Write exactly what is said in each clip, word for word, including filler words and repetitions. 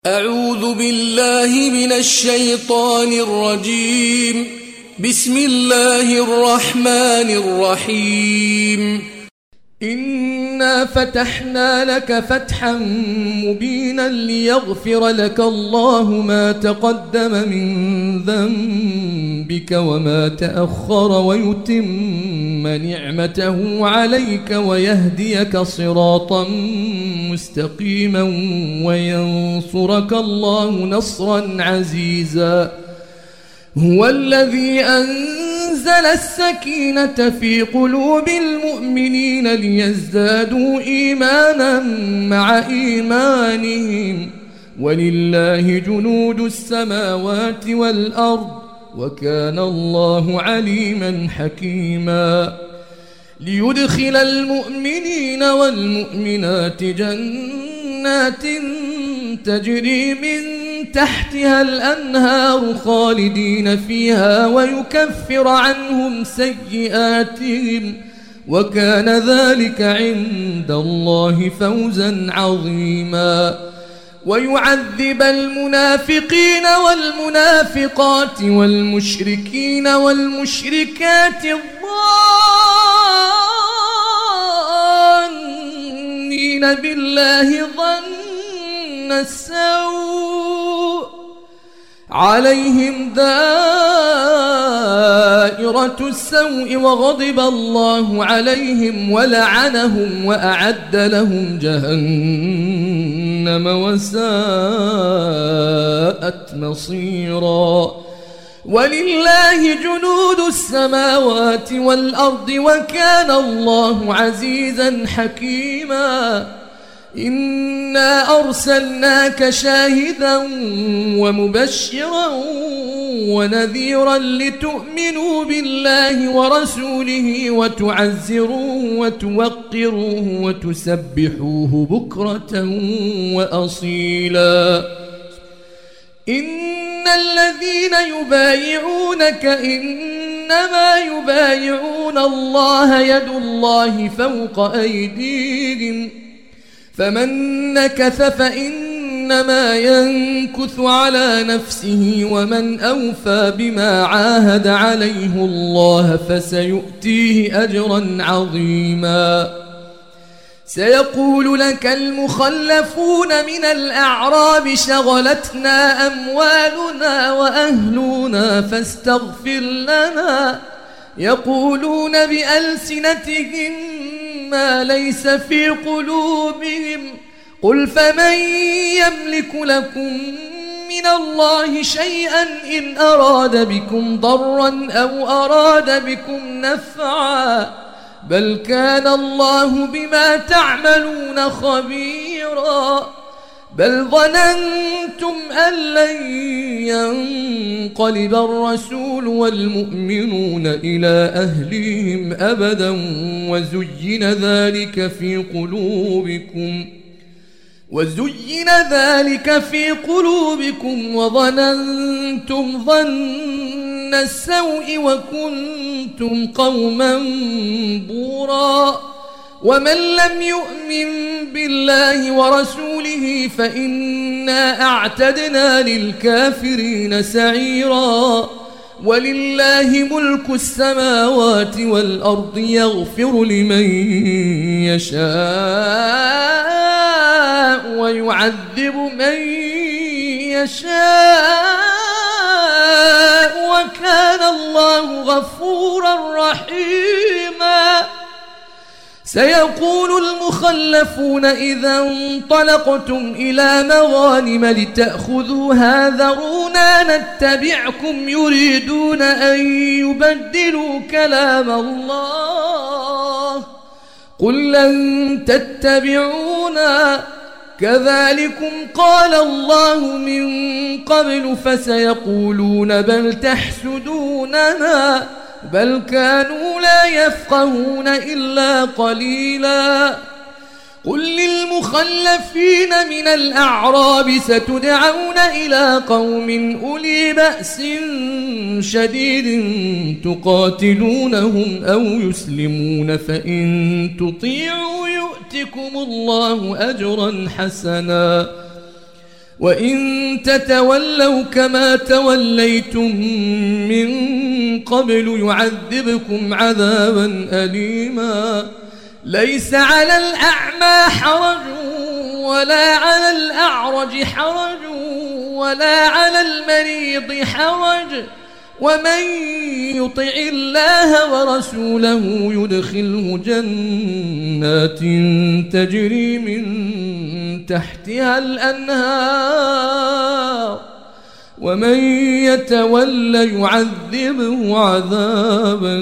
أعوذ بالله من الشيطان الرجيم. بسم الله الرحمن الرحيم. إنا فتحنا لك فتحا مبينا ليغفر لك الله ما تقدم من ذنبك وما تأخر ويتم نعمته عليك ويهديك صراطا مستقيما وينصرك الله نصرا عزيزا. هو الذي أنزل السكينة في قلوب المؤمنين ليزدادوا إيمانا مع إيمانهم ولله جنود السماوات والأرض وكان الله عليما حكيما. ليدخل المؤمنين والمؤمنات جنات تجري من تحتها الأنهار خالدين فيها ويكفر عنهم سيئاتهم وكان ذلك عند الله فوزا عظيما. ويعذب المنافقين والمنافقات والمشركين والمشركات الظانين بالله ظن السوء عليهم دائرة السوء وغضب الله عليهم ولعنهم وأعد لهم جهنم وساءت مصيرا. ولله جنود السماوات والأرض وكان الله عزيزا حكيما. إنا أرسلناك شاهدا ومبشرا ونذيرا لتؤمنوا بالله ورسوله وتعزروه وتوقروه وتسبحوه بكرة وأصيلا. إن الذين يبايعونك إنما يبايعون الله يد الله فوق أيديهم فمن نكث فإنما ينكث على نفسه ومن أوفى بما عاهد عليه الله فسيؤتيه أجرا عظيما. سيقول لك المخلفون من الأعراب شغلتنا أموالنا وأهلنا فاستغفر لنا يقولون بألسنتهم ما ليس في قلوبهم قل فمن يملك لكم من الله شيئا إن أراد بكم ضرا أو أراد بكم نفعا بل كان الله بما تعملون خبيرا. بل ظننتم أن لن ينقلب الرسول والمؤمنون إلى أهليهم أبدا وزين ذلك في قلوبكم وزين ذلك في قلوبكم وظننتم ظن السوء وكنتم قوما بورا. ومن لم يؤمن بالله ورسوله فإنا أعتدنا للكافرين سعيرا. ولله ملك السماوات والأرض يغفر لمن يشاء ويعذب من يشاء وكان الله غفورا رحيما. سيقول المخلفون إذا انطلقتم إلى مغانم لتأخذوها ذرونا نتبعكم يريدون أن يبدلوا كلام الله قل لن تتبعونا كذلكم قال الله من قبل فسيقولون بل تحسدوننا بل كانوا لا يفقهون إلا قليلا. قل للمخلفين من الأعراب ستدعون إلى قوم أولي بأس شديد تقاتلونهم أو يسلمون فإن تطيعوا يؤتكم الله أجرا حسنا وإن تتولوا كما توليتم من قبل يعذبكم عذابا أليما ليس على الأعمى حرج ولا على الأعرج حرج ولا على المريض حرج ومن يطع الله ورسوله يدخله جنات تجري من تحتها الأنهار ومن يتولى يعذبه عذابا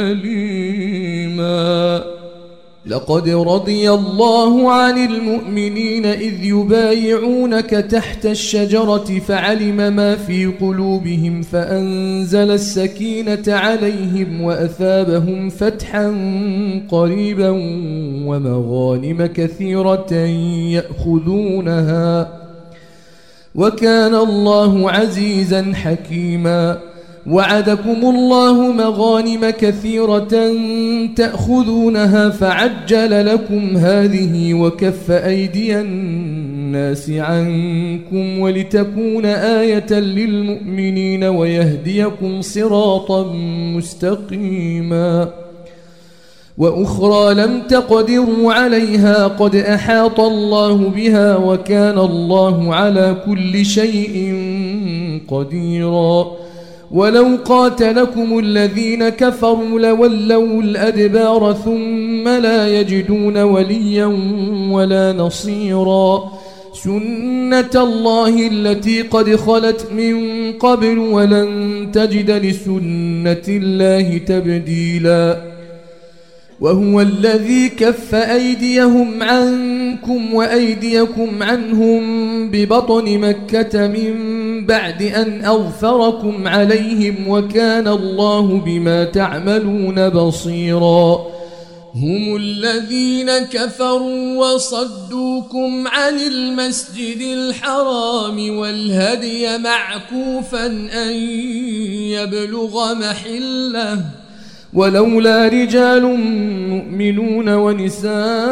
أليما لقد رضي الله عن المؤمنين إذ يبايعونك تحت الشجرة فعلم ما في قلوبهم فأنزل السكينة عليهم وأثابهم فتحا قريبا ومغانم كثيرة يأخذونها وكان الله عزيزا حكيما وعدكم الله مغانم كثيرة تأخذونها فعجل لكم هذه وكف أيدي الناس عنكم ولتكون آية للمؤمنين ويهديكم صراطا مستقيما وأخرى لم تقدروا عليها قد أحاط الله بها وكان الله على كل شيء قديرا ولو قاتلكم الذين كفروا لولوا الأدبار ثم لا يجدون وليا ولا نصيرا سنة الله التي قد خلت من قبل ولن تجد لسنة الله تبديلا وهو الذي كف أيديهم عنكم وأيديكم عنهم ببطن مكة من بعد أن أظفركم عليهم وكان الله بما تعملون بصيرا هم الذين كفروا وصدوكم عن المسجد الحرام والهدي معكوفا أن يبلغ محله ولولا رجال مؤمنون ونساء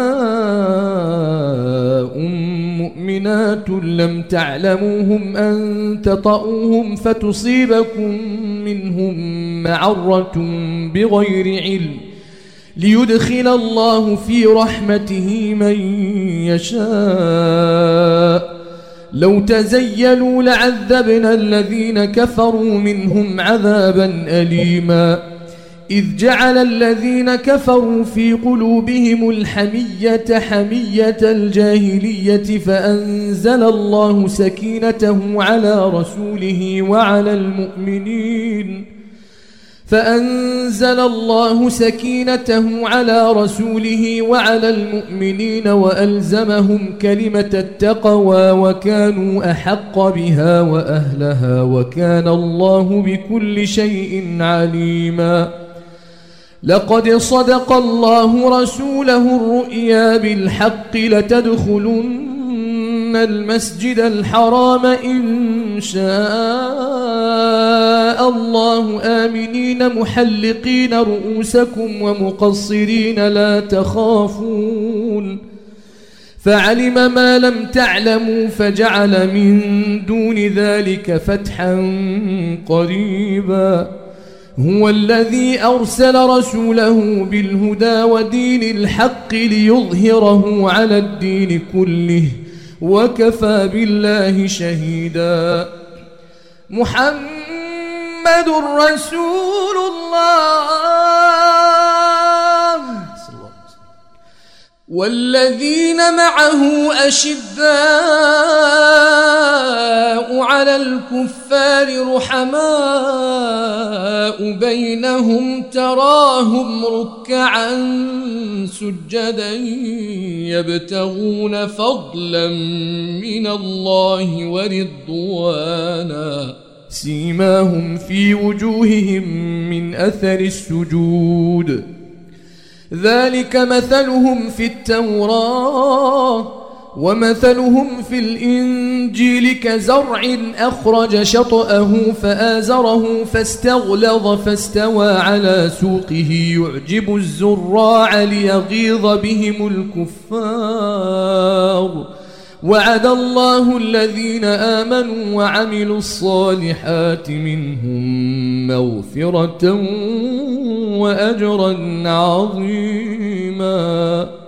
مؤمنات لم تعلموهم أن تطؤوهم فتصيبكم منهم معرة بغير علم ليدخل الله في رحمته من يشاء لو تزيلوا لعذبنا الذين كفروا منهم عذابا أليما إذ جعل الذين كفروا في قلوبهم الحمية حمية الجاهلية فأنزل الله سكينته على رسوله وعلى المؤمنين فأنزل الله سكينته على رسوله وعلى المؤمنين وألزمهم كلمة التقوى وكانوا أحق بها وأهلها وكان الله بكل شيء عليما لقد صدق الله رسوله الرؤيا بالحق لتدخلن المسجد الحرام إن شاء الله آمنين محلقين رؤوسكم ومقصرين لا تخافون فعلم ما لم تعلموا فجعل من دون ذلك فتحا قريبا هو الذي أرسل رسوله بالهدى ودين الحق ليظهره على الدين كله وكفى بالله شهيدا محمد رسول الله والذين معه أشداء على الكفار رحماء بينهم تراهم ركعا سجدا يبتغون فضلا من الله ورضوانا سيماهم في وجوههم من أثر السجود ذلك مثلهم في التوراة ومثلهم في الإنجيل كزرع أخرج شطأه فآزره فاستغلظ فاستوى على سوقه يعجب الزراع ليغيظ بهم الكفار وعد الله الذين آمنوا وعملوا الصالحات منهم مغفرة وأجرا عظيما.